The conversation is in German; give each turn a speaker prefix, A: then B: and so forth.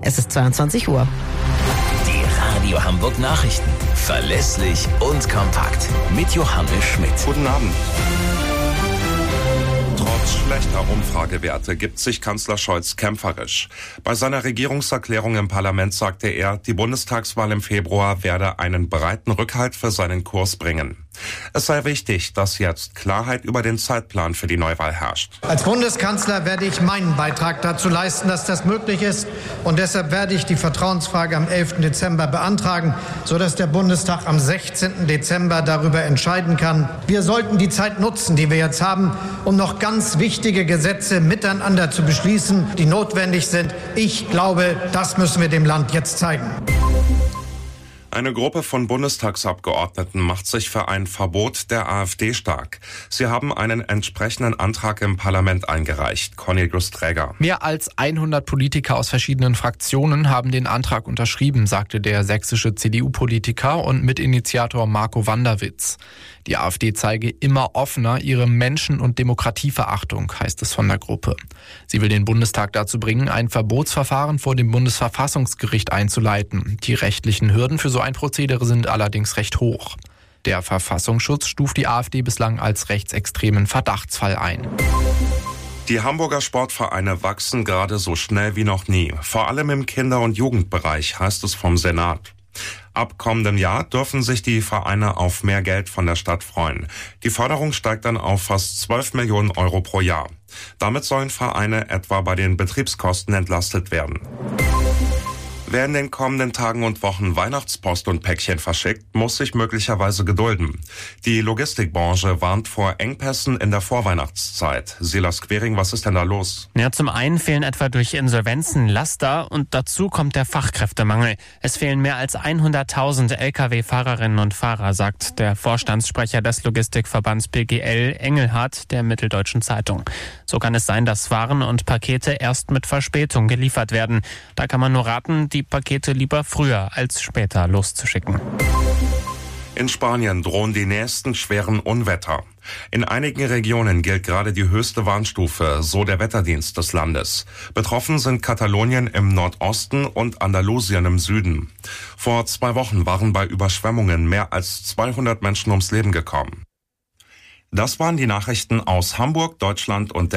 A: Es ist 22 Uhr.
B: Die Radio Hamburg Nachrichten. Verlässlich und kompakt. Mit Johannes Schmidt.
C: Guten Abend. Trotz schlechter Umfragewerte gibt sich Kanzler Scholz kämpferisch. Bei seiner Regierungserklärung im Parlament sagte er, die Bundestagswahl im Februar werde einen breiten Rückhalt für seinen Kurs bringen. Es sei wichtig, dass jetzt Klarheit über den Zeitplan für die Neuwahl herrscht.
D: Als Bundeskanzler werde ich meinen Beitrag dazu leisten, dass das möglich ist. Und deshalb werde ich die Vertrauensfrage am 11. Dezember beantragen, sodass der Bundestag am 16. Dezember darüber entscheiden kann. Wir sollten die Zeit nutzen, die wir jetzt haben, um noch ganz wichtige Gesetze miteinander zu beschließen, die notwendig sind. Ich glaube, das müssen wir dem Land jetzt zeigen.
C: Eine Gruppe von Bundestagsabgeordneten macht sich für ein Verbot der AfD stark. Sie haben einen entsprechenden Antrag im Parlament eingereicht. Cornelius Träger.
E: Mehr als 100 Politiker aus verschiedenen Fraktionen haben den Antrag unterschrieben, sagte der sächsische CDU-Politiker und Mitinitiator Marco Wanderwitz. Die AfD zeige immer offener ihre Menschen- und Demokratieverachtung, heißt es von der Gruppe. Sie will den Bundestag dazu bringen, ein Verbotsverfahren vor dem Bundesverfassungsgericht einzuleiten. Die rechtlichen Hürden für so ein Prozedere sind allerdings recht hoch. Der Verfassungsschutz stuft die AfD bislang als rechtsextremen Verdachtsfall ein.
C: Die Hamburger Sportvereine wachsen gerade so schnell wie noch nie. Vor allem im Kinder- und Jugendbereich, heißt es vom Senat. Ab kommendem Jahr dürfen sich die Vereine auf mehr Geld von der Stadt freuen. Die Förderung steigt dann auf fast 12 Millionen Euro pro Jahr. Damit sollen Vereine etwa bei den Betriebskosten entlastet werden. Wer in den kommenden Tagen und Wochen Weihnachtspost und Päckchen verschickt, muss sich möglicherweise gedulden. Die Logistikbranche warnt vor Engpässen in der Vorweihnachtszeit. Silas Quering, was ist denn da los?
F: Ja, zum einen fehlen etwa durch Insolvenzen Laster und dazu kommt der Fachkräftemangel. Es fehlen mehr als 100.000 Lkw-Fahrerinnen und Fahrer, sagt der Vorstandssprecher des Logistikverbands PGL Engelhardt der Mitteldeutschen Zeitung. So kann es sein, dass Waren und Pakete erst mit Verspätung geliefert werden. Da kann man nur raten, die Pakete lieber früher als später loszuschicken.
C: In Spanien drohen die nächsten schweren Unwetter. In einigen Regionen gilt gerade die höchste Warnstufe, so der Wetterdienst des Landes. Betroffen sind Katalonien im Nordosten und Andalusien im Süden. Vor 2 Wochen waren bei Überschwemmungen mehr als 200 Menschen ums Leben gekommen. Das waren die Nachrichten aus Hamburg, Deutschland und